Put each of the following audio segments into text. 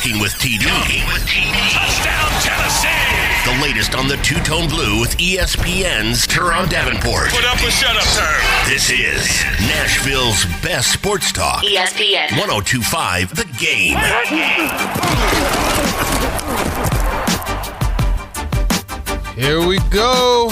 Talking with TD. Touchdown, Tennessee! The latest on the Two-Tone Blue with ESPN's Teron Davenport. Put up or shut up, sir. This is Nashville's best sports talk. ESPN 102.5 The Game. Here we go.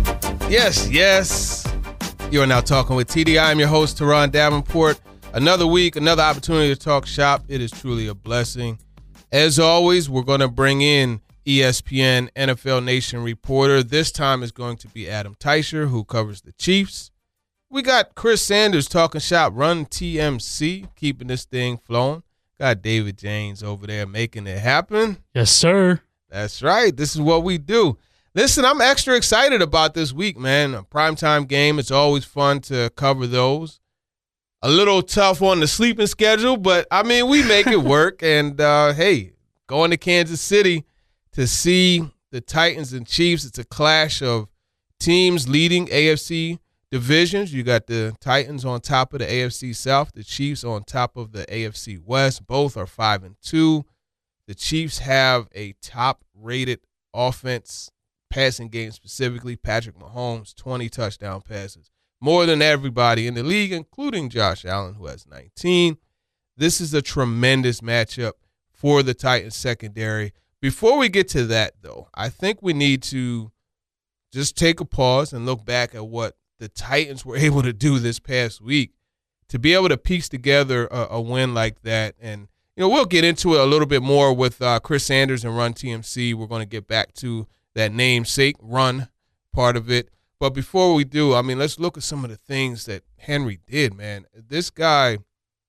Yes. You are now talking with TD. I am your host, Teron Davenport. Another week, another opportunity to talk shop. It is truly a blessing. As always, we're going to bring in ESPN NFL Nation reporter. This time is going to be Adam Teicher, who covers the Chiefs. We got Chris Sanders talking shop, Run TMC, keeping this thing flowing. Got David James over there making it happen. Yes, sir. That's right. This is what we do. Listen, I'm extra excited about this week, man. A primetime game. It's always fun to cover those. A little tough on the sleeping schedule, but, I mean, we make it work. And, hey, going to Kansas City to see the Titans and Chiefs, it's a clash of teams leading AFC divisions. You got the Titans on top of the AFC South, the Chiefs on top of the AFC West. Both are 5-2. The Chiefs have a top-rated offense, passing game specifically. Patrick Mahomes, 20 touchdown passes. More than everybody in the league, including Josh Allen, who has 19. This is a tremendous matchup for the Titans secondary. Before we get to that, though, I think we need to just take a pause and look back at what the Titans were able to do this past week to be able to piece together a win like that. And, you know, we'll get into it a little bit more with Chris Sanders and Run TMC. We're going to get back to that namesake Run part of it. But before we do, I mean, let's look at some of the things that Henry did, man. This guy,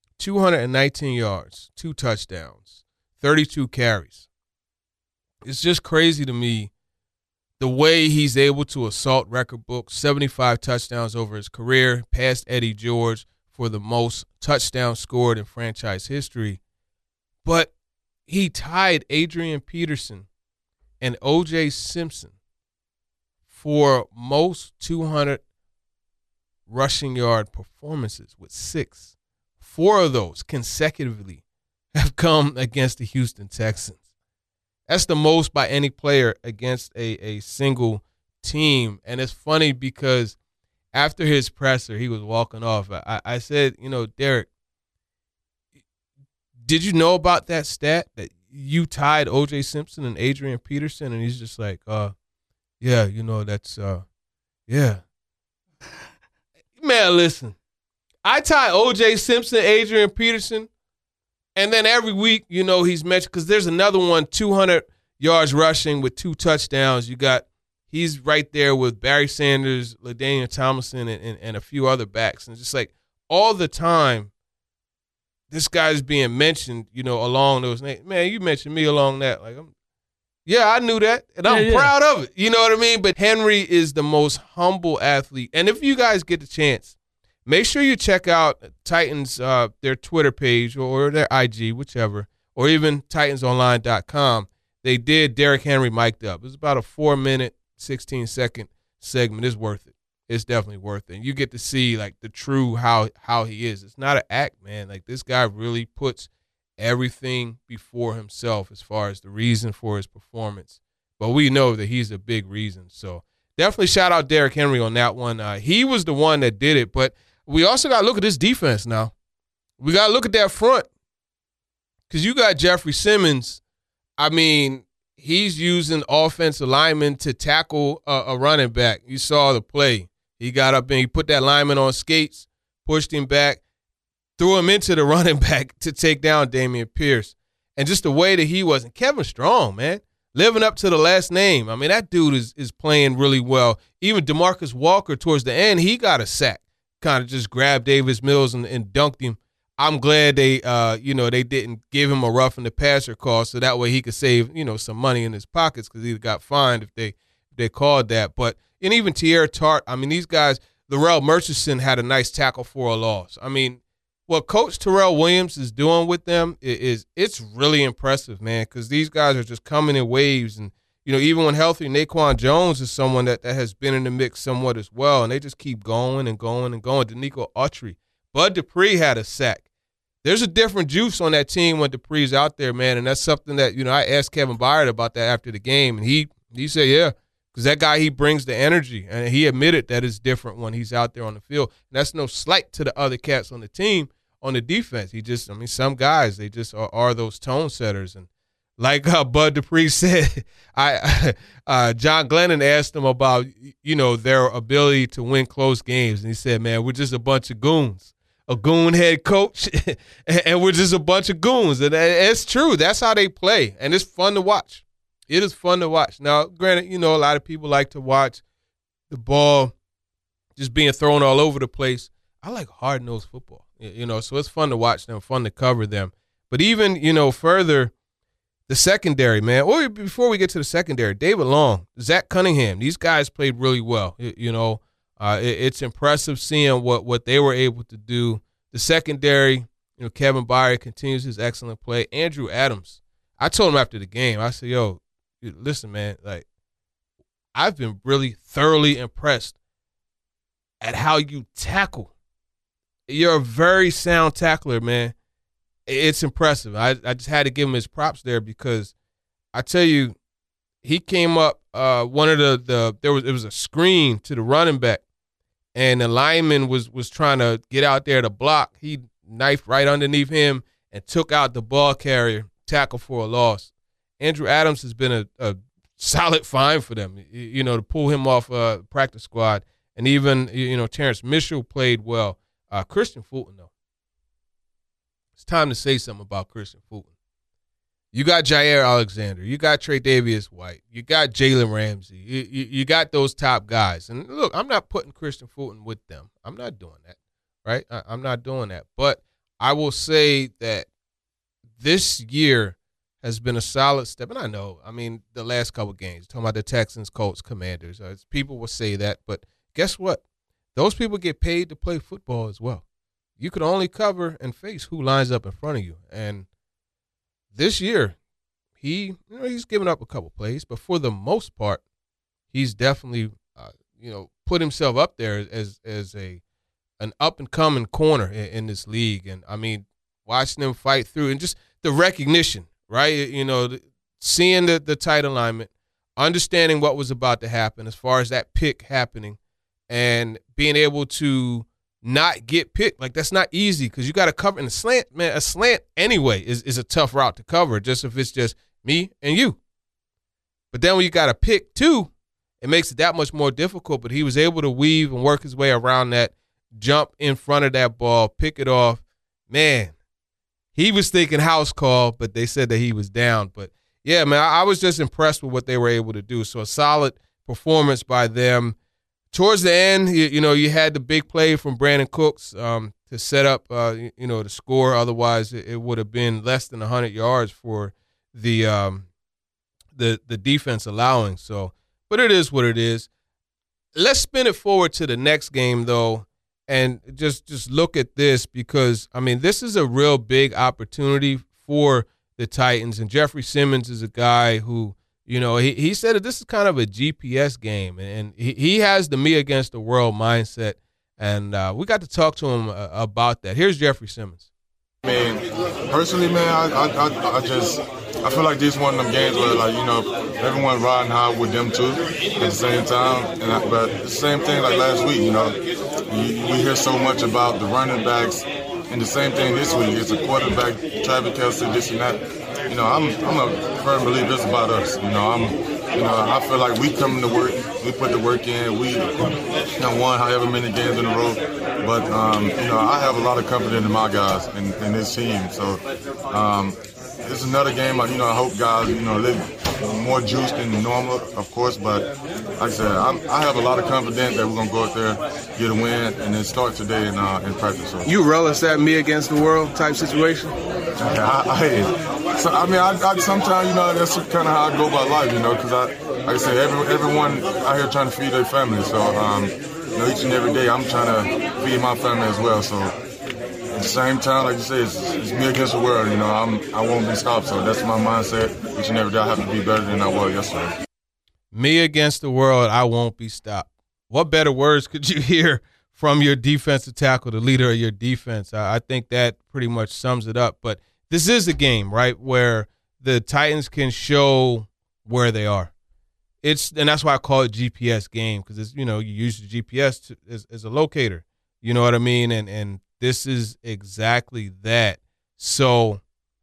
219 yards, 2 touchdowns, 32 carries. It's just crazy to me the way he's able to assault record books, 75 touchdowns over his career, passed Eddie George for the most touchdowns scored in franchise history. But he tied Adrian Peterson and O.J. Simpson for most 200 rushing yard performances with 6. 4 of those consecutively have come against the Houston Texans. That's the most by any player against a single team. And it's funny because after his presser, he was walking off. I said, you know, Derek, did you know about that stat that you tied O.J. Simpson and Adrian Peterson? And he's just like, yeah, you know, that's, yeah. Man, listen, I tie O.J. Simpson, Adrian Peterson, and then every week, you know, he's mentioned, because there's another one, 200 yards rushing with 2 touchdowns. He's right there with Barry Sanders, LaDainian Tomlinson, and a few other backs. And just like all the time, this guy's being mentioned, you know, along those names. Man, you mentioned me along that. Like, yeah, I knew that, and I'm proud of it. You know what I mean? But Henry is the most humble athlete. And if you guys get the chance, make sure you check out Titans, their Twitter page or their IG, whichever, or even TitansOnline.com. They did Derrick Henry mic'd up. It was about a 4-minute, 16-second segment. It's worth it. It's definitely worth it. And you get to see, like, the true how he is. It's not an act, man. Like, this guy really puts everything before himself as far as the reason for his performance. But we know that he's a big reason. So definitely shout out Derrick Henry on that one. He was the one that did it. But we also got to look at this defense now. We got to look at that front because you got Jeffrey Simmons. I mean, he's using offensive linemen to tackle a running back. You saw the play. He got up and he put that lineman on skates, pushed him back, threw him into the running back to take down Dameon Pierce. And just the way that he was. And Kevin Strong, man, living up to the last name. I mean, that dude is playing really well. Even DeMarcus Walker towards the end, he got a sack. Kind of just grabbed Davis Mills and dunked him. I'm glad they didn't give him a roughing the passer call so that way he could save, you know, some money in his pockets because he got fined if they called that. But, and even Tierra Tart, I mean, these guys, Larrell Murchison had a nice tackle for a loss. I mean, what Coach Terrell Williams is doing with them it's really impressive, man, because these guys are just coming in waves. And, you know, even when healthy, Naquan Jones is someone that has been in the mix somewhat as well, and they just keep going and going and going. Danico Autry. Bud Dupree had a sack. there's a different juice on that team when Dupree's out there, man, and that's something that, I asked Kevin Byard about that after the game, and he said, yeah, because that guy, he brings the energy, and he admitted that it's different when he's out there on the field. And that's no slight to the other cats on the team on the defense. Some guys, they just are those tone setters. And like Bud Dupree said, John Glennon asked him about, their ability to win close games, and he said, man, we're just a bunch of goons. A goon head coach, and we're just a bunch of goons. And it's true. That's how they play, and it's fun to watch. It is fun to watch. Now, granted, a lot of people like to watch the ball just being thrown all over the place. I like hard-nosed football, so it's fun to watch them, fun to cover them. But even, further, the secondary, man. Well, before we get to the secondary, David Long, Zach Cunningham, these guys played really well, It's impressive seeing what they were able to do. The secondary, Kevin Byard continues his excellent play. Andrew Adams, I told him after the game, I said, yo, listen, man, like, I've been really thoroughly impressed at how you tackle. You're a very sound tackler, man. It's impressive. I just had to give him his props there because I tell you, he came up, it was a screen to the running back, and the lineman was trying to get out there to block. He knifed right underneath him and took out the ball carrier, tackle for a loss. Andrew Adams has been a solid find for them, to pull him off practice squad. And even, Terrence Mitchell played well. Christian Fulton, though. It's time to say something about Christian Fulton. You got Jair Alexander. You got Tre'Davious White. You got Jalen Ramsey. You got those top guys. And, look, I'm not putting Christian Fulton with them. I'm not doing that, right? I'm not doing that. But I will say that this year has been a solid step. And I know, the last couple games, talking about the Texans, Colts, Commanders, people will say that. But guess what? Those people get paid to play football as well. You can only cover and face who lines up in front of you. And this year, he's given up a couple plays, but for the most part, he's definitely, put himself up there as an up-and-coming corner in this league. And, watching them fight through and just the recognition, right? Seeing the tight alignment, understanding what was about to happen as far as that pick happening, and being able to not get picked. Like, that's not easy because you got to cover in a slant. Man, a slant anyway is a tough route to cover, just if it's just me and you. But then when you got to pick two, it makes it that much more difficult. But he was able to weave and work his way around that, jump in front of that ball, pick it off. Man, he was thinking house call, but they said that he was down. But, yeah, man, I was just impressed with what they were able to do. So a solid performance by them. Towards the end, you had the big play from Brandon Cooks to set up, the score. Otherwise, it would have been less than 100 yards for the defense allowing. So, but it is what it is. Let's spin it forward to the next game, though, and just look at this because, this is a real big opportunity for the Titans. And Jeffrey Simmons is a guy who, he said that this is kind of a GPS game, and he has the me against the world mindset, and we got to talk to him about that. Here's Jeffrey Simmons. Personally, man, I feel like this is one of them games where, everyone riding high with them too at the same time. But the same thing like last week, we hear so much about the running backs, and the same thing this week. It's a quarterback, Travis Kelce, this and that. I'm a firm believer it's about us. I feel like we come to work, we put the work in, we won however many games in a row. But, I have a lot of confidence in my guys and this team. So, it's another game, I hope guys, live more juice than normal, of course. But like I said, I have a lot of confidence that we're going to go out there, get a win, and then start today in practice. So. You relish that me against the world type situation? Sometimes, that's kind of how I go by life, because like I said, everyone out here trying to feed their family. So, each and every day I'm trying to feed my family as well. So, at the same time, like you said, it's me against the world. I won't be stopped. So that's my mindset. Each and every day I have to be better than I was yesterday. Me against the world, I won't be stopped. What better words could you hear from your defensive tackle, the leader of your defense. I think that pretty much sums it up. But this is a game, right, where the Titans can show where they are. And that's why I call it GPS game, because it's, you use the GPS as a locator. You know what I mean? And this is exactly that. So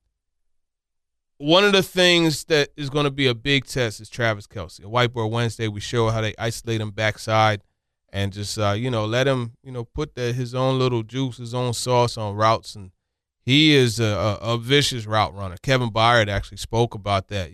one of the things that is going to be a big test is Travis Kelce. A Whiteboard Wednesday, we show how they isolate him backside and just, let him, put his own little juice, his own sauce on routes. And he is a vicious route runner. Kevin Byard actually spoke about that,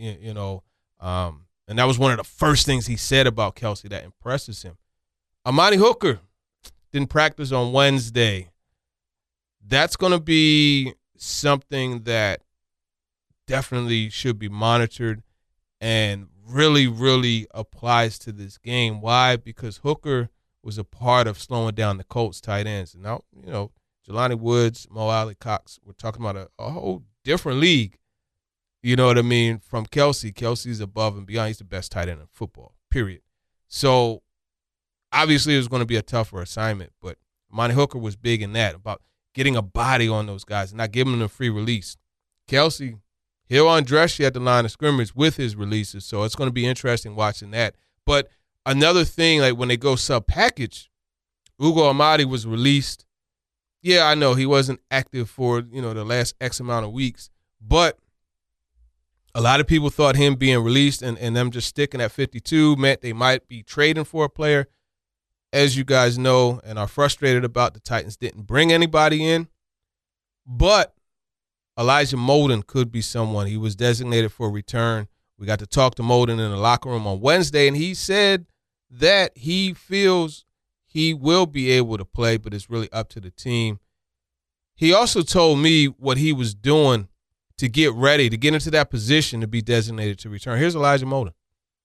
and that was one of the first things he said about Kelce that impresses him. Amani Hooker didn't practice on Wednesday. That's going to be something that definitely should be monitored and really, really applies to this game. Why? Because Hooker was a part of slowing down the Colts tight ends. And now, Jelani Woods, Mo Alley Cox, we're talking about a whole different league. You know what I mean? From Kelce. Kelce's above and beyond. He's the best tight end in football, period. So, obviously, it was going to be a tougher assignment, but Amani Hooker was big in that, about getting a body on those guys and not giving them a free release. Kelce, he'll undress you at the line of scrimmage with his releases, so it's going to be interesting watching that. But another thing, like when they go sub-package, Ugo Amadi was released. Yeah, I know he wasn't active for, the last X amount of weeks, but a lot of people thought him being released and them just sticking at 52 meant they might be trading for a player. As you guys know and are frustrated about, the Titans didn't bring anybody in, but Elijah Molden could be someone. He was designated for return. We got to talk to Molden in the locker room on Wednesday, and he said that he feels he will be able to play, but it's really up to the team. He also told me what he was doing to get ready, to get into that position to be designated to return. Here's Elijah Molden.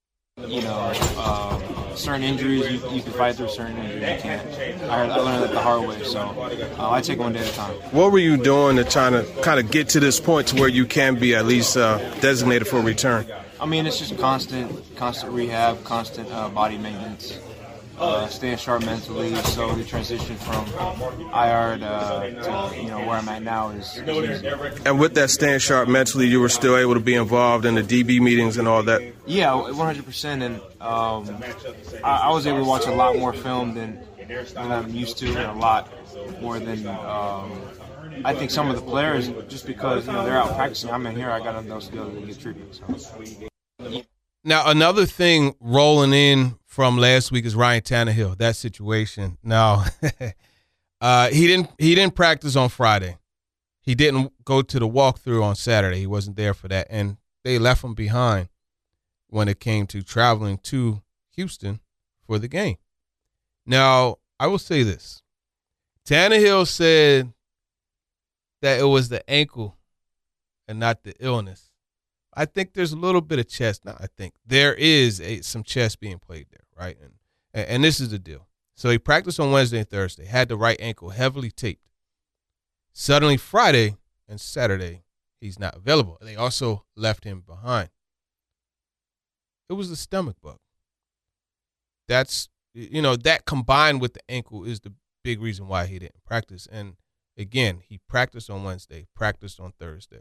Certain injuries, you can fight through certain injuries. You can't. I learned that the hard way, so I take it one day at a time. What were you doing to try to kind of get to this point to where you can be at least designated for return? I mean, it's just constant rehab, constant body maintenance, staying sharp mentally, so the transition from IR to where I'm at now is easy. And with that staying sharp mentally, you were still able to be involved in the DB meetings and all that? Yeah, 100%. And I was able to watch a lot more film than I'm used to, and a lot more than I think some of the players, just because they're out practicing. I'm in here, I got enough skills to get treatment. So. Now, another thing rolling in from last week is Ryan Tannehill, that situation. Now, he didn't practice on Friday. He didn't go to the walkthrough on Saturday. He wasn't there for that, and they left him behind when it came to traveling to Houston for the game. Now, I will say this. Tannehill said that it was the ankle and not the illness. I think there's a little bit of chess. Now, I think there is some chess being played there, right? And this is the deal. So he practiced on Wednesday and Thursday, had the right ankle heavily taped. Suddenly Friday and Saturday, he's not available. They also left him behind. It was the stomach bug. That's, that combined with the ankle is the big reason why he didn't practice. And again, he practiced on Wednesday, practiced on Thursday.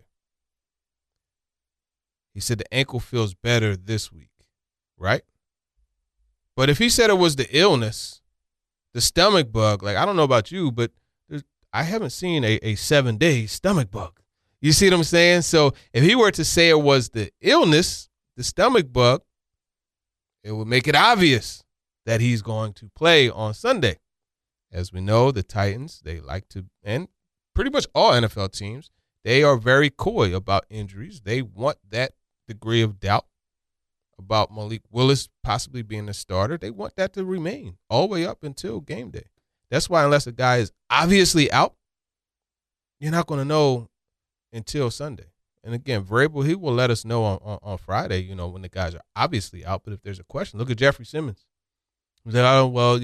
He said the ankle feels better this week, right? But if he said it was the illness, the stomach bug, like I don't know about you, but I haven't seen a 7-day stomach bug. You see what I'm saying? So if he were to say it was the illness, the stomach bug, it would make it obvious that he's going to play on Sunday. As we know, the Titans, they like to, and pretty much all NFL teams, they are very coy about injuries. They want that degree of doubt about Malik Willis possibly being a starter. They want that to remain all the way up until game day. That's why unless a guy is obviously out, you're not going to know until Sunday. And again, Vrabel, he will let us know on Friday, when the guys are obviously out. But if there's a question, look at Jeffrey Simmons. He said, "Oh, well,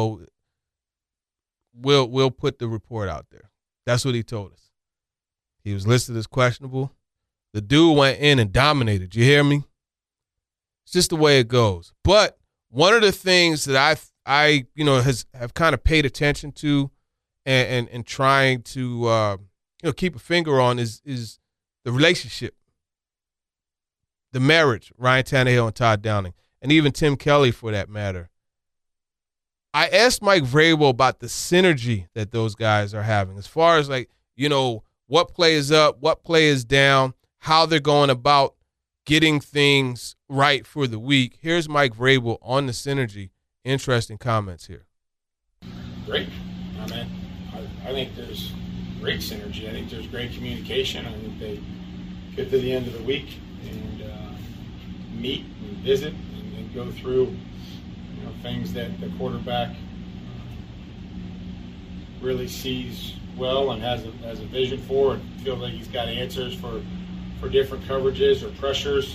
we'll put the report out there." That's what he told us. He was listed as questionable. The dude went in and dominated. You hear me? It's just the way it goes. But one of the things that I have kind of paid attention to and trying to keep a finger on is the relationship, the marriage, Ryan Tannehill and Todd Downing, and even Tim Kelly for that matter. I asked Mike Vrabel about the synergy that those guys are having as far as what play is up, what play is down, how they're going about getting things right for the week. Here's Mike Vrabel on the synergy. Interesting comments here. Great. I think there's great synergy. I think there's great communication. I think they get to the end of the week and meet and visit and go through things that the quarterback really sees well and has a vision for, and feels like he's got answers for different coverages or pressures.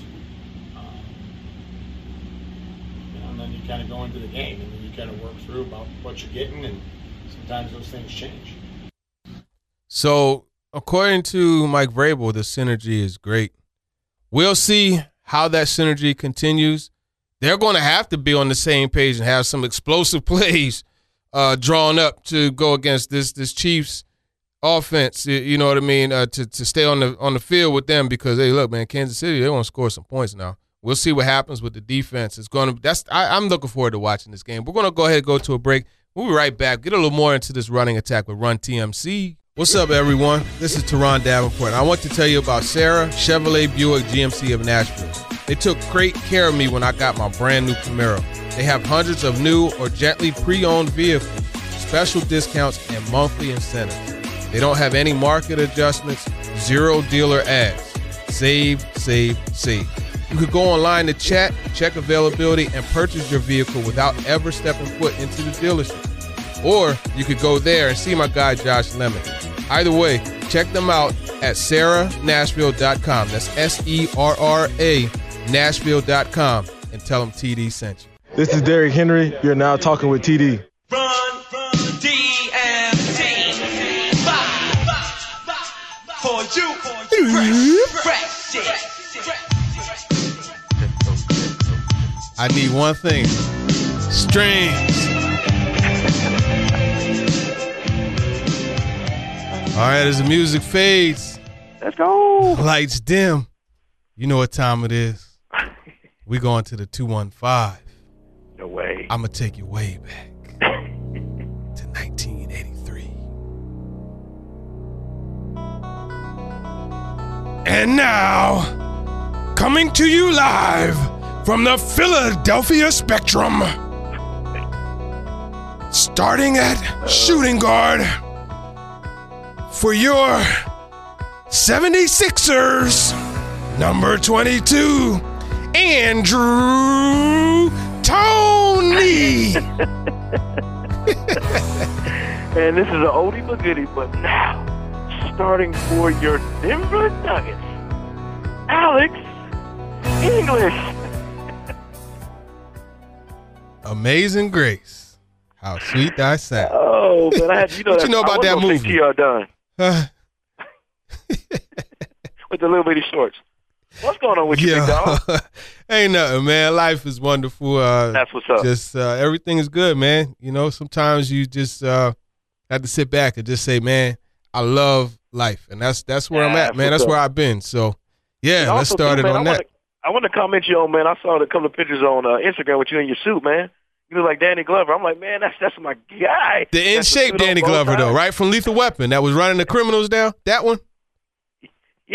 And then you kind of go into the game and then you kind of work through about what you're getting, and sometimes those things change. So, according to Mike Vrabel, the synergy is great. We'll see how that synergy continues. They're going to have to be on the same page and have some explosive plays drawn up to go against this Chiefs offense. You know what I mean? To stay on the field with them, because hey, look, man, Kansas City, they want to score some points now. We'll see what happens with the defense. I'm looking forward to watching this game. We're going to go ahead and go to a break. We'll be right back. Get a little more into this running attack with Run TMC. What's up, everyone? This is Teron Davenport. I want to tell you about Sarah Chevrolet Buick GMC of Nashville. They took great care of me when I got my brand new Camaro. They have hundreds of new or gently pre-owned vehicles, special discounts, and monthly incentives. They don't have any market adjustments, zero dealer ads. Save, save, save. You could go online to chat, check availability, and purchase your vehicle without ever stepping foot into the dealership. Or you could go there and see my guy Josh Lemon. Either way, check them out at sarah.nashville.com. That's SERRA Nashville.com, and tell them TD sent you. This is Derrick Henry. You're now talking with TD. Run DMC. For you. Fresh shit. I need one thing. Strings. All right, as the music fades, let's go. Lights dim. You know what time it is. We going to the 215. No way. I'm going to take you way back to 1983. And now, coming to you live from the Philadelphia Spectrum, starting at shooting guard for your 76ers, number 22, Andrew Toney. And this is an oldie but goodie, but now, starting for your Denver Nuggets, Alex English. Amazing Grace. How sweet thy sound. Oh, man, what you know about that movie? TR done. With the little bitty shorts. What's going on with you, big dog? Ain't nothing, man. Life is wonderful. That's what's up. Just everything is good, man. Sometimes you just have to sit back and just say, man, I love life. And that's where I'm at, man. That's where I've been. So, yeah, let's start it on that. I want to comment you on, man. I saw a couple of pictures on Instagram with you in your suit, man. You look like Danny Glover. I'm like, man, that's my guy. The in-shape Danny Glover, though, right? From Lethal Weapon. That was running the criminals down? That one? Yeah.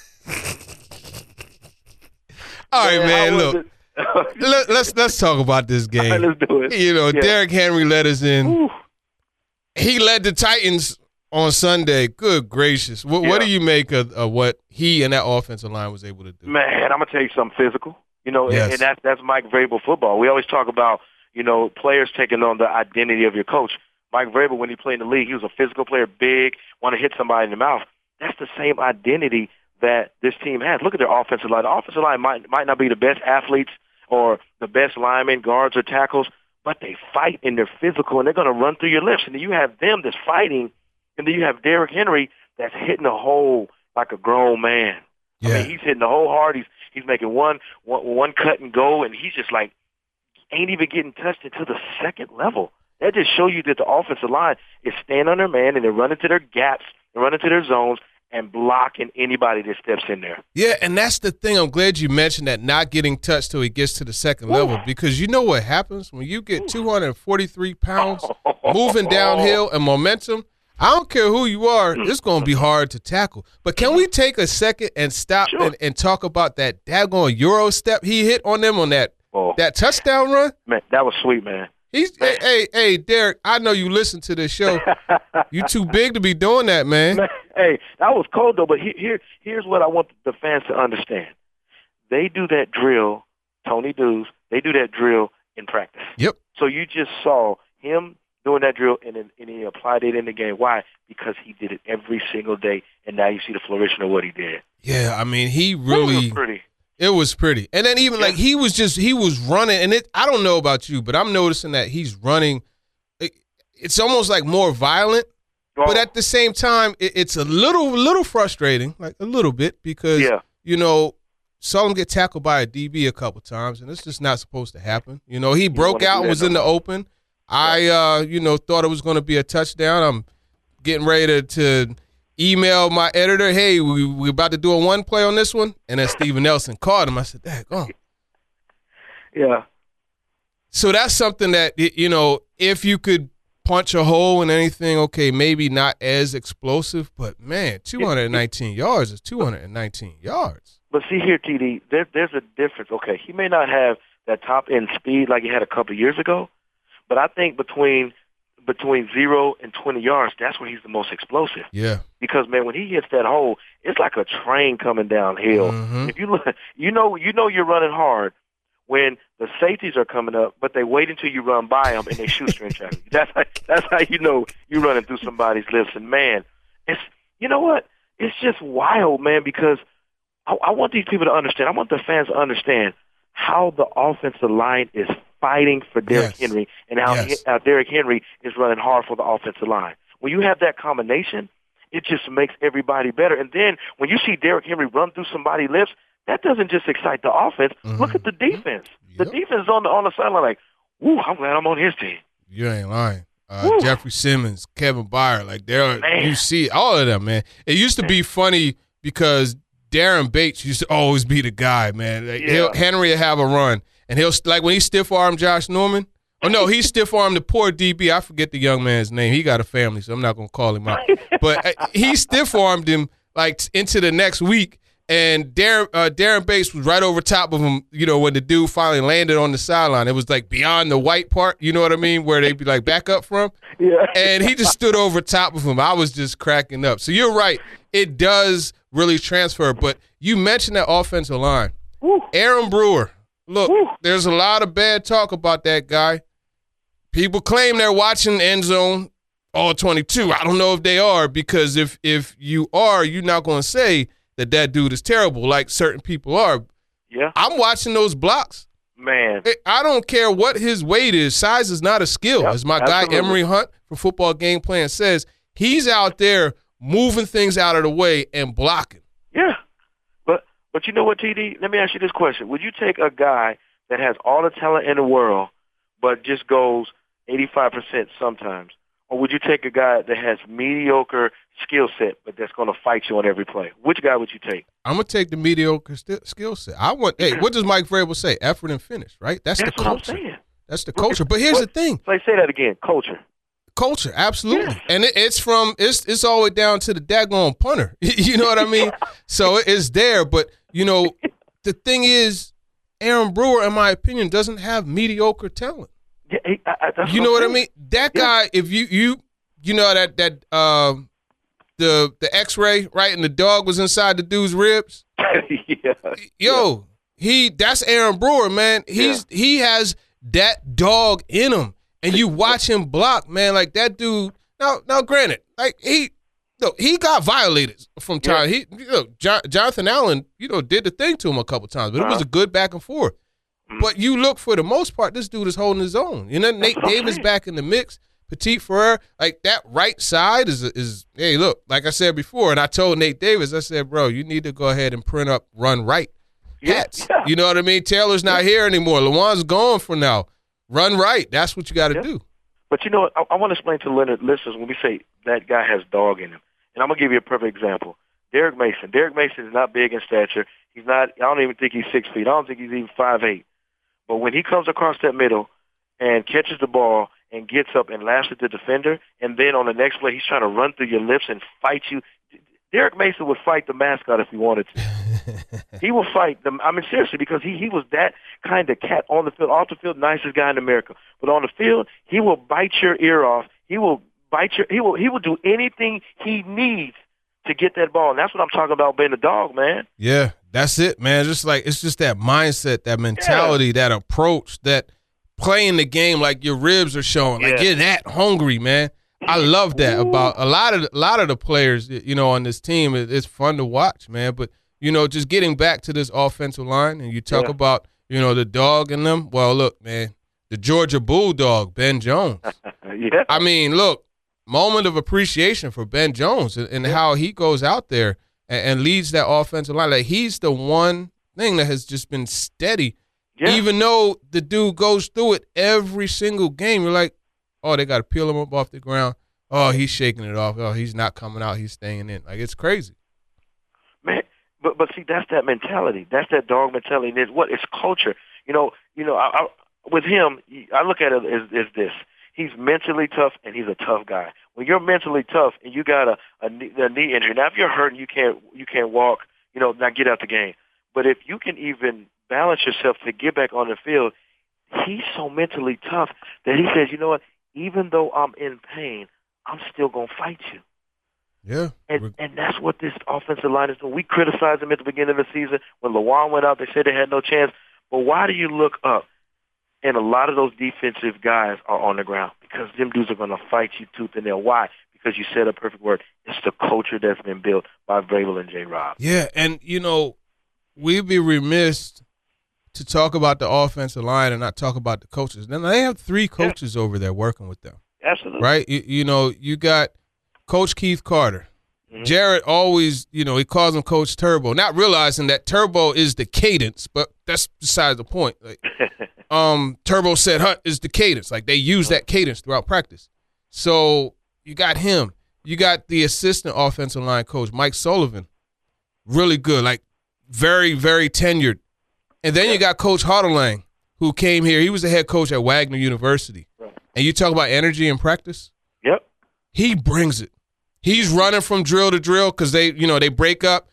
All right, man, look. Let's talk about this game. All right, let's do it. Derrick Henry led us in. Ooh. He led the Titans on Sunday. Good gracious. What do you make of what he and that offensive line was able to do? Man, I'm going to tell you something physical. Yes. And that's Mike Vrabel football. We always talk about, players taking on the identity of your coach. Mike Vrabel, when he played in the league, he was a physical player, big, want to hit somebody in the mouth. That's the same identity that this team has. Look at their offensive line. The offensive line might not be the best athletes or the best linemen, guards, or tackles, but they fight and they're physical, and they're going to run through your lips. And then you have them that's fighting, and then you have Derrick Henry that's hitting a hole like a grown man. Yeah. I mean, he's hitting the hole hard. He's making one cut and go, and he's just like ain't even getting touched into the second level. That just shows you that the offensive line is staying on their man, and they're running to their gaps, they're running to their zones, and blocking anybody that steps in there. Yeah, and that's the thing. I'm glad you mentioned that, not getting touched till he gets to the second level, because you know what happens when you get 243 pounds moving downhill and momentum. I don't care who you are, it's going to be hard to tackle. But can we take a second and stop and talk about that daggone Euro step he hit on them on that touchdown run? Man, that was sweet, man. Hey, Derek, I know you listen to this show. You too big to be doing that, man. Hey, that was cold, though. But here's what I want the fans to understand. They do that drill, Tony Dews, they do that drill in practice. Yep. So you just saw him doing that drill, and he applied it in the game. Why? Because he did it every single day, and now you see the flourishing of what he did. Yeah, I mean, he really – it was pretty. It was pretty. And then even like he was running, and I don't know about you, but I'm noticing that he's running. It's almost like more violent, but at the same time, it's a little frustrating, like a little bit, because, saw him get tackled by a DB a couple times, and it's just not supposed to happen. He broke out and was in the open. I, thought it was going to be a touchdown. I'm getting ready to email my editor, hey, we about to do a one play on this one, and then Steven Nelson called him. I said, daggone. Yeah. So that's something that, if you could punch a hole in anything, okay, maybe not as explosive, but, man, 219 yards is 219 yards. But see here, TD, there's a difference. Okay, he may not have that top-end speed like he had a couple of years ago, but I think between 0 and 20 yards, that's where he's the most explosive. Yeah. Because, man, when he hits that hole, it's like a train coming downhill. Mm-hmm. If you look, you know you're running hard when the safeties are coming up, but they wait until you run by them and they shoestring traffic. That's how you know you're running through somebody's lips. And, man, you know what? It's just wild, man, because I want these people to understand. I want the fans to understand how the offensive line is fighting for Derrick Henry, and how Derrick Henry is running hard for the offensive line. When you have that combination, it just makes everybody better. And then when you see Derrick Henry run through somebody's lips, that doesn't just excite the offense. Mm-hmm. Look at the defense. Yep. The defense is on the sideline like, ooh, I'm glad I'm on his team. You ain't lying. Jeffrey Simmons, Kevin Byard, like you see all of them, man. It used to be funny because Darren Bates used to always be the guy, man. Like, Henry would have a run. And he'll, like when he stiff-armed Josh Norman. Oh, no, he stiff-armed the poor DB. I forget the young man's name. He got a family, so I'm not going to call him out. But he stiff-armed him, like, into the next week. And Darren Bates was right over top of him, when the dude finally landed on the sideline. It was, like, beyond the white part, you know what I mean, where they'd be, like, back up from. Yeah. And he just stood over top of him. I was just cracking up. So you're right. It does really transfer. But you mentioned that offensive line. Woo. Aaron Brewer. Look, there's a lot of bad talk about that guy. People claim they're watching End Zone all 22. I don't know if they are, because if you are, you're not going to say that dude is terrible like certain people are. Yeah. I'm watching those blocks. Man. I don't care what his weight is. Size is not a skill. As my guy Emery Hunt from Football Game Plan says, he's out there moving things out of the way and blocking. Yeah. But you know what, TD? Let me ask you this question. Would you take a guy that has all the talent in the world but just goes 85% sometimes? Or would you take a guy that has mediocre skill set but that's going to fight you on every play? Which guy would you take? I'm going to take the mediocre skill set. What does Mike Vrabel say? Effort and finish, right? That's the culture. What I'm saying. That's the culture. But here's the thing. Say that again. Culture. Culture, absolutely. Yeah. And it's all the way down to the daggone punter. You know what I mean? So it's there. But, the thing is, Aaron Brewer, in my opinion, doesn't have mediocre talent. Yeah, you know what I mean? That guy, if you know that the X-ray, right, and the dog was inside the dude's ribs. That's Aaron Brewer, man. He has that dog in him. And you watch him block, man, like that dude. Now, granted, like he got violated from time. Jonathan Allen, did the thing to him a couple times, but it was a good back and forth. But you look, for the most part, this dude is holding his own. Nate Davis back in the mix, Petit Frere, like that right side is. Hey, look, like I said before, and I told Nate Davis, I said, bro, you need to go ahead and print up run right hats. You know what I mean? Taylor's not here anymore. Lawan's gone for now. run right. That's what you got to do. But you know what? I want to explain to the listeners when we say that guy has dog in him. And I'm going to give you a perfect example. Derek Mason. Derek Mason is not big in stature. He's not. I don't even think he's 6 feet. I don't think he's even 5'8". But when he comes across that middle and catches the ball and gets up and laughs at the defender, and then on the next play he's trying to run through your lips and fight you. Derek Mason would fight the mascot if he wanted to. He will fight them. I mean, seriously, because he was that kind of cat on the field, off the field, nicest guy in America. But on the field, he will bite your ear off. He will bite your. He will do anything he needs to get that ball. And that's what I'm talking about, being a dog, man. Yeah, that's it, man. Just like it's just that mindset, that mentality, that approach, that playing the game like your ribs are showing, like you're that hungry, man. I love that about a lot of the players, you know, on this team. It's fun to watch, man. But you know, just getting back to this offensive line, and you talk about, you know, the dog in them. Well, look, man, the Georgia Bulldog, Ben Jones. I mean, look, moment of appreciation for Ben Jones and how he goes out there and leads that offensive line. Like, he's the one thing that has just been steady, even though the dude goes through it every single game. You're like, oh, they got to peel him up off the ground. Oh, he's shaking it off. Oh, he's not coming out. He's staying in. Like, it's crazy. Man, but see, that's that mentality. That's that dog mentality. And it's culture. You know. I with him, I look at it as this: he's mentally tough, and he's a tough guy. When you're mentally tough and you got a knee injury, now if you're hurt and you can't walk, you know, now get out the game. But if you can even balance yourself to get back on the field, he's so mentally tough that he says, you know what? Even though I'm in pain, I'm still going to fight you. Yeah. And that's what this offensive line is doing. We criticized them at the beginning of the season. When Lawan went out, they said they had no chance. But why do you look up and a lot of those defensive guys are on the ground? Because them dudes are going to fight you tooth and nail. Why? Because you said a perfect word. It's the culture that's been built by Vrabel and J-Rob. Yeah, and, you know, we'd be remiss to talk about the offensive line and not talk about the coaches. Then they have 3 coaches over there working with them. Absolutely. Right? You know, you got Coach Keith Carter. Mm-hmm. Jarrett always, you know, he calls him Coach Turbo, not realizing that Turbo is the cadence, but that's beside the point. Like, Turbo said Hunt is the cadence. Like, they use that cadence throughout practice. So you got him. You got the assistant offensive line coach, Mike Sullivan. Really good, like very, very tenured. And then you got Coach Hardelang, who came here. He was the head coach at Wagner University. Right. And you talk about energy in practice? Yep. He brings it. He's running from drill to drill because they break up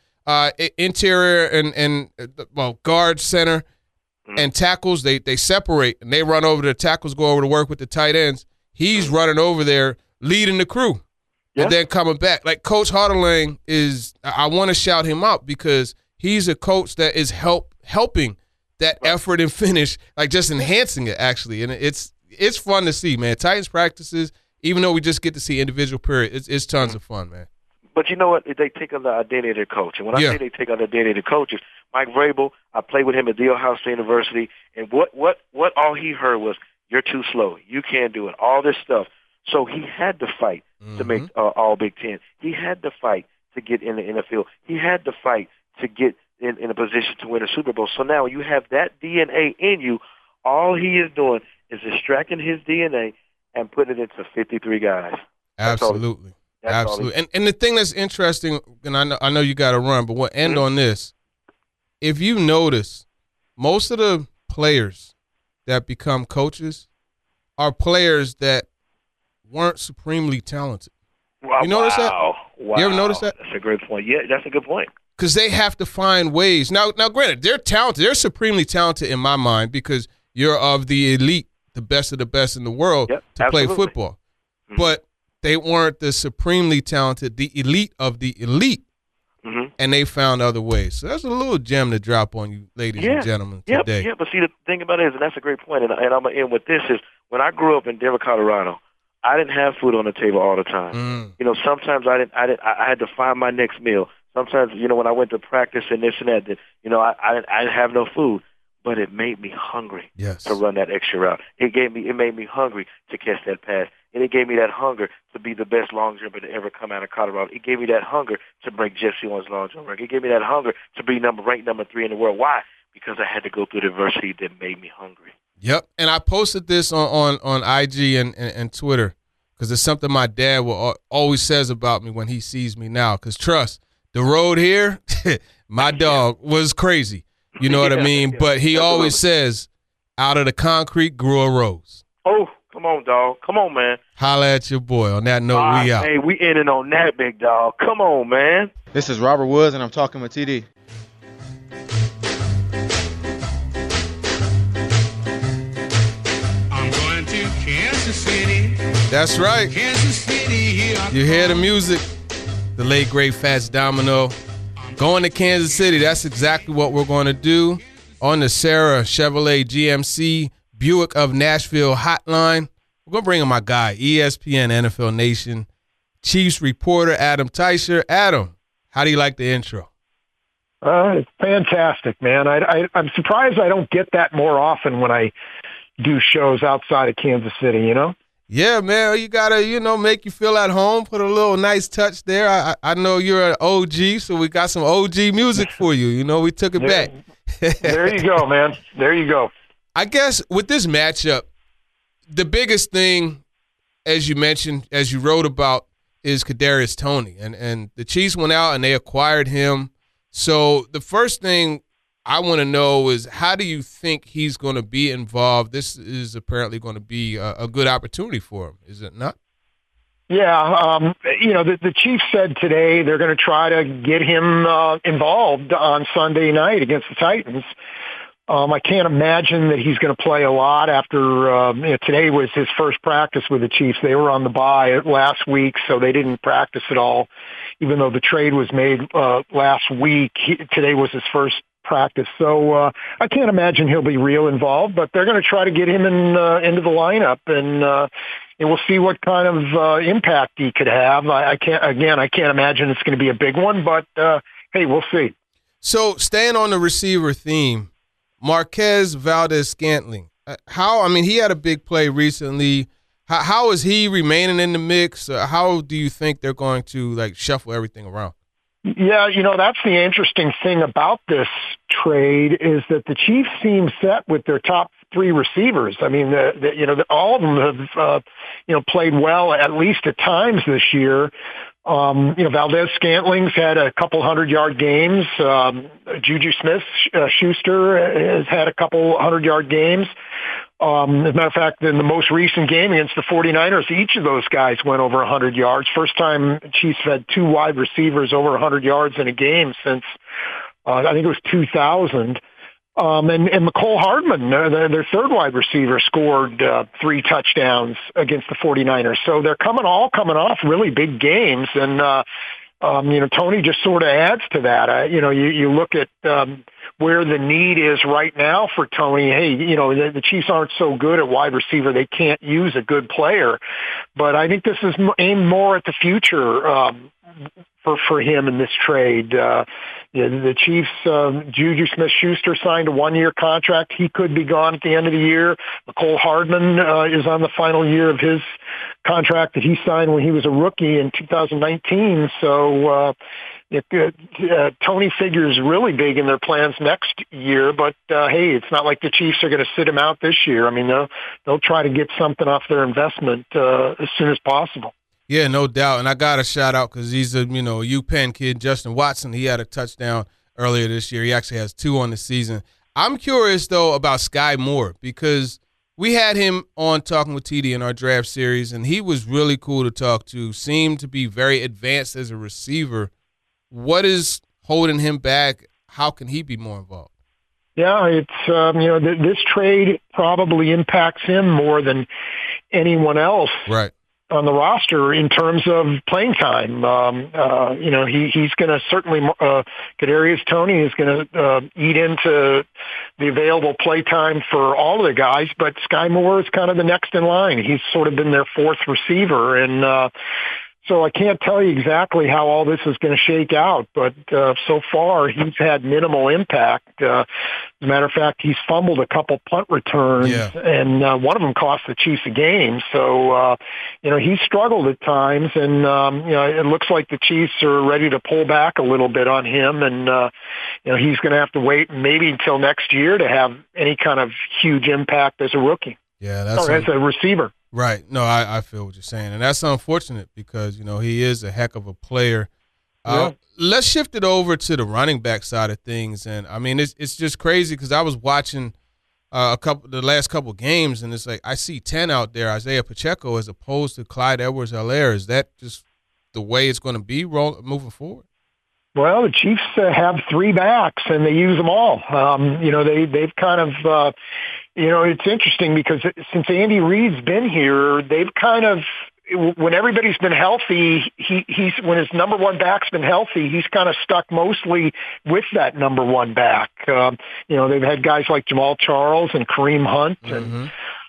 interior and guard, center, and tackles. They separate, and they run over. The tackles go over to work with the tight ends. He's running over there, leading the crew, and then coming back. Like, Coach Hardelang is – I want to shout him out because he's a coach that is helping that effort and finish, like just enhancing it, actually. And it's fun to see, man. Titans practices, even though we just get to see individual period, it's tons of fun, man. But you know what? They take on the identity of the coach. And when I say they take on the identity of the coaches, Mike Vrabel, I played with him at The Ohio State University, and what all he heard was, you're too slow. You can't do it. All this stuff. So he had to fight to make all Big Ten. He had to fight to get in the NFL. He had to fight to get in a position to win a Super Bowl. So now you have that DNA in you. All he is doing is extracting his DNA and putting it into 53 guys. Absolutely. Absolutely. And the thing that's interesting, and I know you got to run, but we'll end on this. If you notice, most of the players that become coaches are players that weren't supremely talented. You notice that? Wow. You ever notice that? That's a great point. Yeah, that's a good point. Because they have to find ways. Now, granted, they're talented. They're supremely talented in my mind because you're of the elite, the best of the best in the world to play football. Mm-hmm. But they weren't the supremely talented, the elite of the elite, and they found other ways. So that's a little gem to drop on you, ladies and gentlemen, today. Yeah, but see, the thing about it is, and that's a great point, and I'm going to end with this, is when I grew up in Denver, Colorado, I didn't have food on the table all the time. You know, sometimes I had to find my next meal. Sometimes, you know, when I went to practice and this and that, you know, I didn't have no food, but it made me hungry to run that extra route. It made me hungry to catch that pass, and it gave me that hunger to be the best long jumper to ever come out of Colorado. It gave me that hunger to break Jesse Owens' long jump record. It gave me that hunger to be ranked number 3 in the world. Why? Because I had to go through the adversity that made me hungry. Yep, and I posted this on IG and Twitter because it's something my dad always says about me when he sees me now. Because trust, the road here, my dog was crazy. You know what I mean? But he always says, out of the concrete grew a rose. Oh, come on, dog. Come on, man. Holla at your boy. On that note, we out. Hey, we ending on that, big dog. Come on, man. This is Robert Woods, and I'm talking with TD. Kansas City. That's right. Kansas City. You hear the music. The late, great Fats Domino. Going to Kansas City. That's exactly what we're going to do on the Sarah Chevrolet GMC Buick of Nashville hotline. We're going to bring in my guy, ESPN NFL Nation, Chiefs reporter Adam Teicher. Adam, how do you like the intro? It's fantastic, man. I'm surprised I don't get that more often when I do shows outside of Kansas City, you know? Yeah, man. You got to, make you feel at home, put a little nice touch there. I know you're an OG, so we got some OG music for you. We took it back. There you go, man. There you go. I guess with this matchup, the biggest thing, as you mentioned, as you wrote about, is Kadarius Toney. And the Chiefs went out and they acquired him. So the first thing I want to know is, how do you think he's going to be involved? This is apparently going to be a good opportunity for him, is it not? Yeah, the Chiefs said today they're going to try to get him involved on Sunday night against the Titans. I can't imagine that he's going to play a lot after today was his first practice with the Chiefs. They were on the bye last week, so they didn't practice at all. Even though the trade was made last week, today was his first practice. So I can't imagine he'll be real involved, but they're going to try to get him into the lineup, and we'll see what kind of impact he could have. I can't imagine it's going to be a big one, but hey, we'll see. So staying on the receiver theme, Marquez Valdes-Scantling, he had a big play recently. How is he remaining in the mix? How do you think they're going to shuffle everything around? Yeah, that's the interesting thing about this trade is that the Chiefs seem set with their top three receivers. I mean, all of them have, played well at least at times this year. Valdes-Scantling's had a couple 100-yard games. Juju Smith-Schuster has had a couple 100-yard games. As a matter of fact, in the most recent game against the 49ers, each of those guys went over 100 yards. First time Chiefs had two wide receivers over 100 yards in a game since, I think it was 2000. And McCole Hardman, their third wide receiver, scored 3 touchdowns against the 49ers. So they're coming off really big games. And, Toney just sort of adds to that. You look at where the need is right now for Toney. Hey, the Chiefs aren't so good at wide receiver. They can't use a good player. But I think this is aimed more at the future for him in this trade. The Chiefs, Juju Smith-Schuster signed a 1-year contract. He could be gone at the end of the year. McCole Hardman is on the final year of his contract that he signed when he was a rookie in 2019. So Toney figures really big in their plans next year. But, hey, it's not like the Chiefs are going to sit him out this year. I mean, they'll try to get something off their investment as soon as possible. Yeah, no doubt. And I got a shout out because he's a UPenn kid, Justin Watson. He had a touchdown earlier this year. He actually has 2 on the season. I'm curious, though, about Sky Moore because we had him on Talking with TD in our draft series, and he was really cool to talk to, seemed to be very advanced as a receiver. What is holding him back? How can he be more involved? Yeah, it's, this trade probably impacts him more than anyone else. Right. On the roster in terms of playing time. He's going to certainly, Kadarius Toney is going to eat into the available play time for all of the guys, but Sky Moore is kind of the next in line. He's sort of been their 4th receiver. And, so I can't tell you exactly how all this is going to shake out, but so far he's had minimal impact. As a matter of fact, he's fumbled a couple punt returns, and one of them cost the Chiefs a game. So, he's struggled at times, and, it looks like the Chiefs are ready to pull back a little bit on him. And, he's going to have to wait maybe until next year to have any kind of huge impact as a rookie. Yeah, that's as a receiver. Right. No, I feel what you're saying, and that's unfortunate because he is a heck of a player. Let's shift it over to the running back side of things, and I mean it's just crazy because I was watching the last couple games, and it's like I see 10 out there, Isaiah Pacheco, as opposed to Clyde Edwards-Helaire. Is that just the way it's going to be moving forward? Well, the Chiefs have 3 backs, and they use them all. They've kind of, it's interesting because since Andy Reid's been here, they've kind of, when everybody's been healthy, when his number one back's been healthy, he's kind of stuck mostly with that number one back. They've had guys like Jamal Charles and Kareem Hunt, and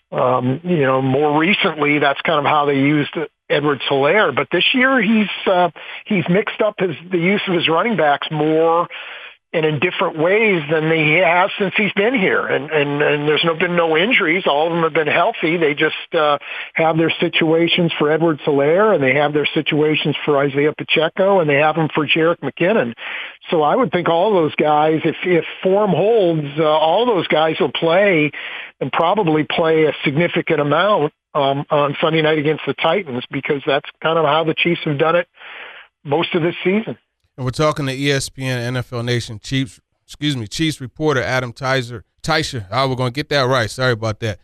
more recently, that's kind of how they used Edwards-Helaire. But this year, he's mixed up the use of his running backs more and in different ways than he has since he's been here. And there's been no injuries. All of them have been healthy. They just have their situations for Edwards-Helaire, and they have their situations for Isaiah Pacheco, and they have them for Jerick McKinnon. So I would think all those guys, if form holds, all those guys will play and probably play a significant amount on Sunday night against the Titans, because that's kind of how the Chiefs have done it most of this season. And we're talking to ESPN NFL Nation Chiefs reporter Adam Teicher. We're going to get that right. Sorry about that.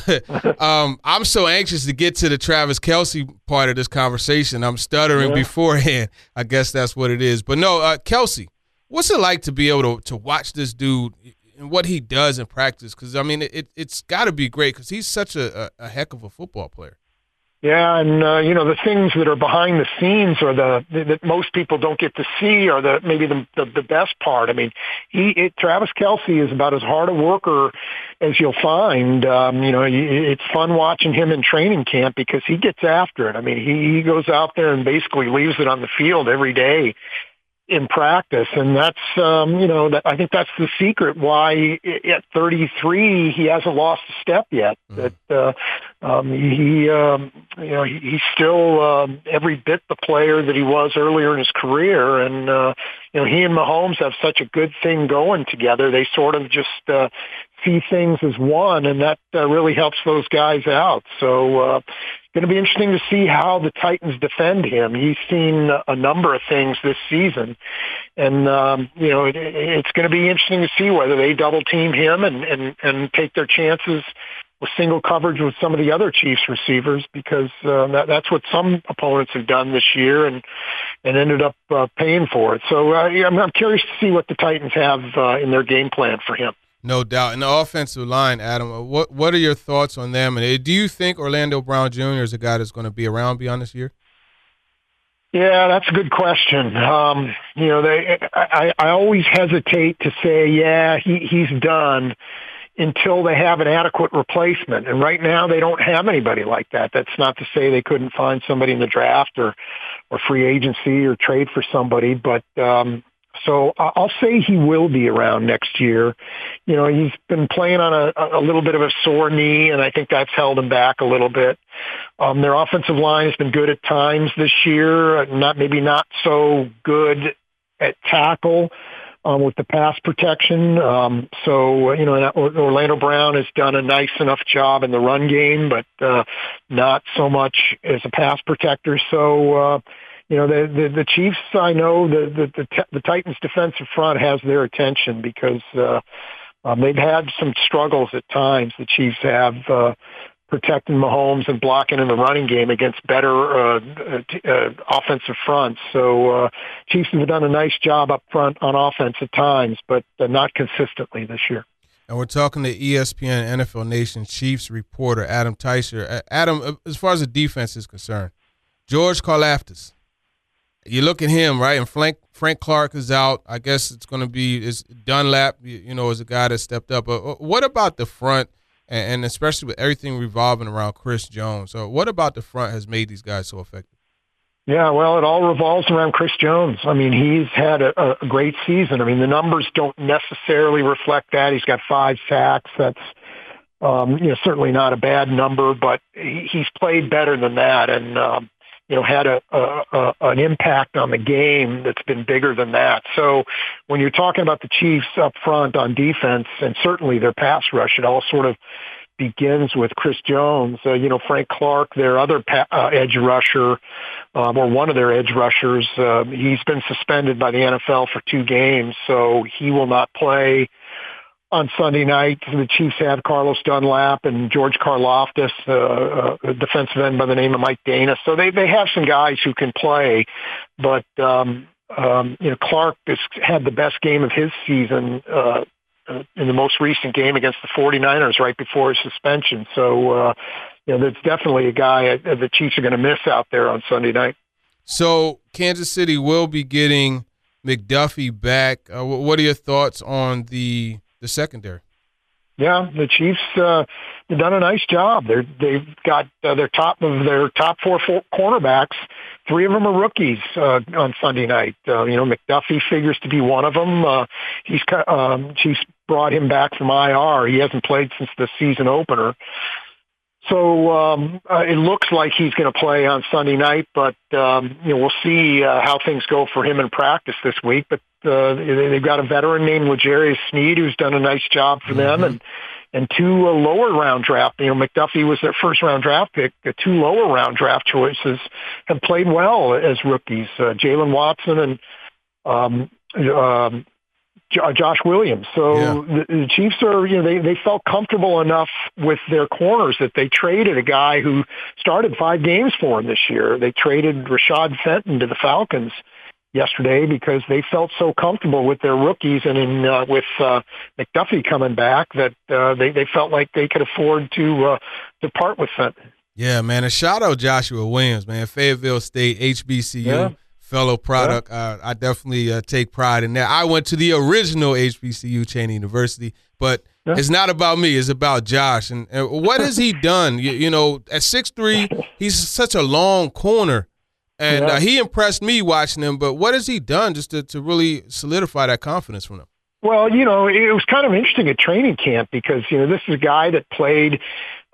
I'm so anxious to get to the Travis Kelce part of this conversation. I'm stuttering beforehand. I guess that's what it is. But no, Kelce, what's it like to be able to watch this dude and what he does in practice? Because, I mean, it's got to be great because he's such a heck of a football player. Yeah, and the things that are behind the scenes or that most people don't get to see are maybe the best part. I mean, Travis Kelce is about as hard a worker as you'll find. It's fun watching him in training camp because he gets after it. I mean, he goes out there and basically leaves it on the field every day in practice, and that's I think that's the secret why at 33 he hasn't lost a step yet. That he's still every bit the player that he was earlier in his career, and he and Mahomes have such a good thing going together. They sort of just see things as one, and that really helps those guys out. So going to be interesting to see how the Titans defend him. He's seen a number of things this season, and it's going to be interesting to see whether they double team him and take their chances with single coverage with some of the other Chiefs receivers, because that's what some opponents have done this year and ended up paying for it. So I'm curious to see what the Titans have in their game plan for him. No doubt. And the offensive line, Adam, what are your thoughts on them? And do you think Orlando Brown Jr. is a guy that's going to be around beyond this year? Yeah, that's a good question. I always hesitate to say, he's done until they have an adequate replacement. And right now they don't have anybody like that. That's not to say they couldn't find somebody in the draft or free agency or trade for somebody, but so I'll say he will be around next year. He's been playing on a little bit of a sore knee, and I think that's held him back a little bit. Their offensive line has been good at times this year, maybe not so good at tackle with the pass protection. Orlando Brown has done a nice enough job in the run game, but not so much as a pass protector. So, the Chiefs, I know the Titans defensive front has their attention because they've had some struggles at times. The Chiefs have protecting Mahomes and blocking in the running game against better offensive fronts. So Chiefs have done a nice job up front on offense at times, but not consistently this year. And we're talking to ESPN NFL Nation Chiefs reporter Adam Teicher. Adam, as far as the defense is concerned, George Karlaftis, you look at him, right, and Frank Clark is out. I guess it's going to be Dunlap, is a guy that stepped up. But what about the front, and especially with everything revolving around Chris Jones? So what about the front has made these guys so effective? Yeah, well, it all revolves around Chris Jones. I mean, he's had a great season. I mean, the numbers don't necessarily reflect that. He's got 5 sacks. That's certainly not a bad number, but he's played better than that. And had an impact on the game that's been bigger than that. So when you're talking about the Chiefs up front on defense, and certainly their pass rush, it all sort of begins with Chris Jones. Frank Clark, their other edge rusher, or one of their edge rushers, he's been suspended by the NFL for 2 games, so he will not play on Sunday night. The Chiefs have Carlos Dunlap and George Karlaftis, a defensive end by the name of Mike Dana. So they have some guys who can play, but Clark has had the best game of his season in the most recent game against the 49ers right before his suspension. So, that's definitely a guy the Chiefs are going to miss out there on Sunday night. So Kansas City will be getting McDuffie back. What are your thoughts on the secondary? Yeah, the Chiefs have done a nice job. They've got their top 4 cornerbacks. 3 of them are rookies on Sunday night. McDuffie figures to be one of them. Chiefs brought him back from IR. He hasn't played since the season opener. So it looks like he's going to play on Sunday night, but we'll see how things go for him in practice this week. But they've got a veteran named L'Jarius Sneed who's done a nice job for them, and 2 lower round draft. McDuffie was their first round draft pick. The 2 lower round draft choices have played well as rookies. Jalen Watson and Josh Williams. So the Chiefs are, they felt comfortable enough with their corners that they traded a guy who started 5 games for them this year. They traded Rashad Fenton to the Falcons yesterday because they felt so comfortable with their rookies, and with McDuffie coming back that they felt like they could afford to part with Fenton. Yeah, man. A shout out Joshua Williams, man. Fayetteville State, HBCU. Yeah. Fellow product. Yeah. I definitely take pride in that. I went to the original HBCU, Cheney University, but it's not about me. It's about Josh. And what has he done? At 6'3", he's such a long corner, and he impressed me watching him. But what has he done just to really solidify that confidence from him? Well, it was kind of interesting at training camp because, this is a guy that played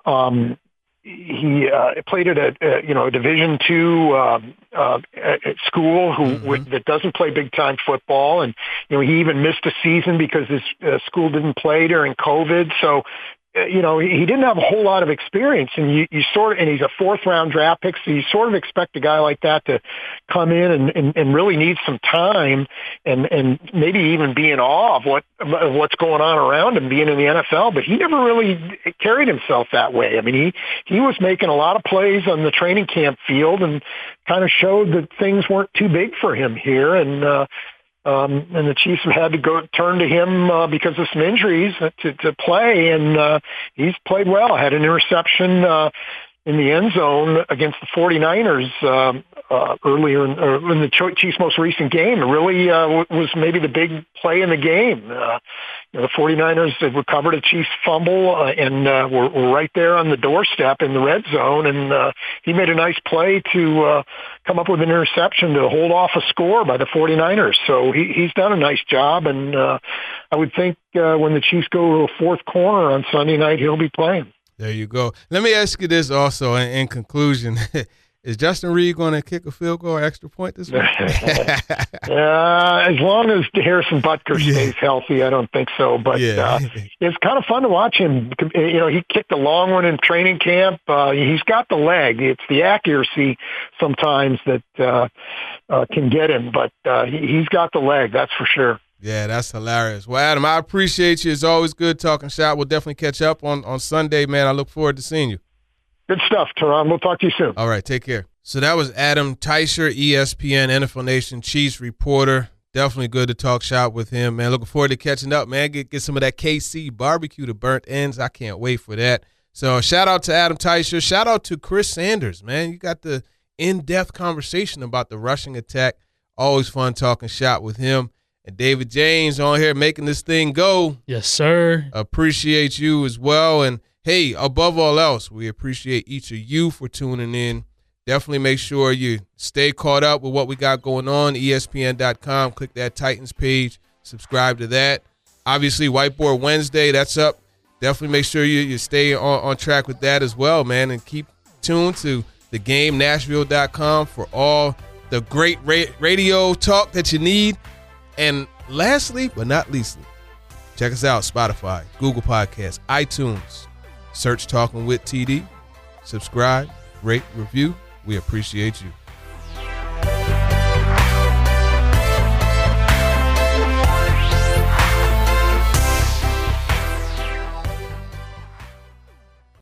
he played at a Division II at school that doesn't play big time football, and he even missed a season because his school didn't play during COVID. So he didn't have a whole lot of experience, and you sort of, and he's a 4th round draft pick, so you sort of expect a guy like that to come in and really need some time and maybe even be in awe of what's going on around him being in the NFL. But he never really carried himself that way. I mean, he was making a lot of plays on the training camp field and kind of showed that things weren't too big for him here. And the Chiefs have had to turn to him because of some injuries to play, and he's played well. Had an interception in the end zone against the 49ers earlier in the Chiefs' most recent game. It really was maybe the big play in the game. The 49ers had recovered a Chiefs fumble and were right there on the doorstep in the red zone, and he made a nice play to come up with an interception to hold off a score by the 49ers. So he's done a nice job, and I would think when the Chiefs go to a 4th corner on Sunday night, he'll be playing. There you go. Let me ask you this also in conclusion. Is Justin Reed going to kick a field goal or extra point this week? As long as Harrison Butker stays healthy, I don't think so. But it's kind of fun to watch him. He kicked a long one in training camp. He's got the leg. It's the accuracy sometimes that can get him. But he's got the leg, that's for sure. Yeah, that's hilarious. Well, Adam, I appreciate you. It's always good talking shop. We'll definitely catch up on Sunday, man. I look forward to seeing you. Good stuff, Teron. We'll talk to you soon. All right, take care. So that was Adam Teicher, ESPN NFL Nation Chiefs reporter. Definitely good to talk shop with him, man. Looking forward to catching up, man. Get some of that KC barbecue, the burnt ends. I can't wait for that. So shout out to Adam Teicher. Shout out to Chris Sanders, man. You got the in-depth conversation about the rushing attack. Always fun talking shop with him. And David James on here making this thing go. Yes, sir. Appreciate you as well. And, hey, above all else, we appreciate each of you for tuning in. Definitely make sure you stay caught up with what we got going on, ESPN.com. Click that Titans page. Subscribe to that. Obviously, Whiteboard Wednesday, that's up. Definitely make sure you stay on track with that as well, man, and keep tuned to TheGameNashville.com for all the great radio talk that you need. And lastly, but not leastly, check us out, Spotify, Google Podcasts, iTunes. Search Talking with TD. Subscribe, rate, review. We appreciate you.